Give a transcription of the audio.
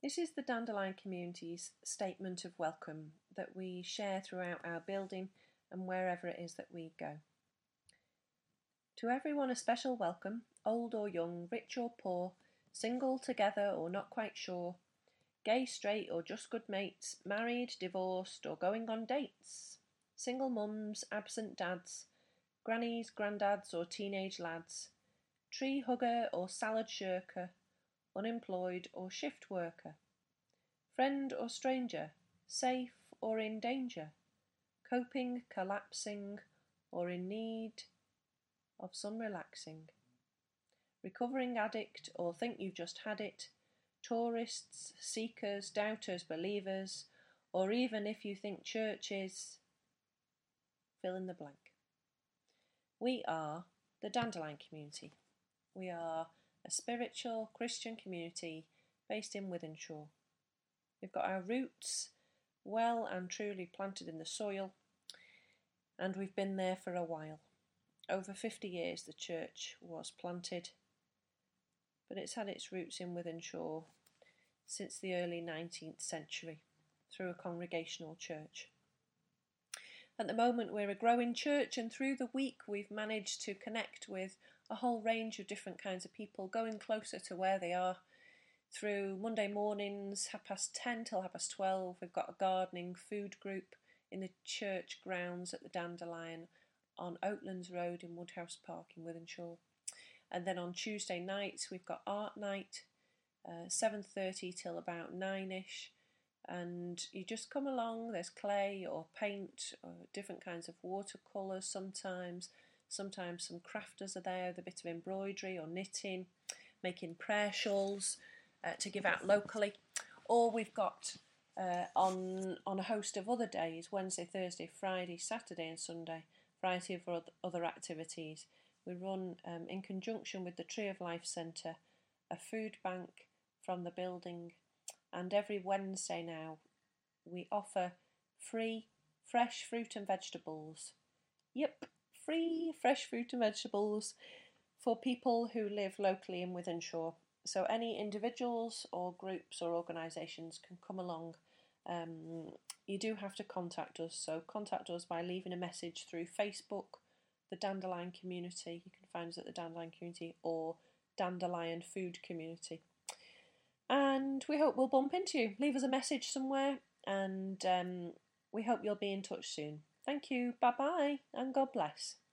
This is the Dandelion Community's statement of welcome that we share throughout our building and wherever it is that we go. To everyone a special welcome, old or young, rich or poor, single, together or not quite sure, gay, straight or just good mates, married, divorced or going on dates, single mums, absent dads, grannies, granddads or teenage lads, tree hugger or salad shirker, unemployed or shift worker, friend or stranger, safe or in danger, coping, collapsing or in need of some relaxing, recovering addict or think you've just had it, tourists, seekers, doubters, believers, or even if you think church is fill in the blank. We are the Dandelion Community. We are a spiritual Christian community based in Wythenshawe. We've got our roots well and truly planted in the soil, and we've been there for a while. Over 50 years the church was planted, but it's had its roots in Wythenshawe since the early 19th century through a congregational church. At the moment we're a growing church, and through the week we've managed to connect with a whole range of different kinds of people, going closer to where they are. Through Monday mornings, 10:30 till 12:30, we've got a gardening food group in the church grounds at the Dandelion on Oatlands Road in Woodhouse Park in Wythenshawe. And then on Tuesday nights we've got art night, 7:30 till about 9ish, and you just come along. There's clay or paint or different kinds of watercolours sometimes some crafters are there with a bit of embroidery or knitting, making prayer shawls to give out locally. Or we've got on a host of other days, Wednesday, Thursday, Friday, Saturday and Sunday, variety of other activities. We run, in conjunction with the Tree of Life Centre, a food bank from the building, and every Wednesday now we offer free fresh fruit and vegetables. Yep, free fresh fruit and vegetables for people who live locally in Wythenshawe. So any individuals or groups or organisations can come along. You do have to contact us, so contact us by leaving a message through Facebook, the Dandelion Community. You can find us at the Dandelion Community or Dandelion Food Community. And we hope we'll bump into you. Leave us a message somewhere, and we hope you'll be in touch soon. Thank you, bye-bye, and God bless.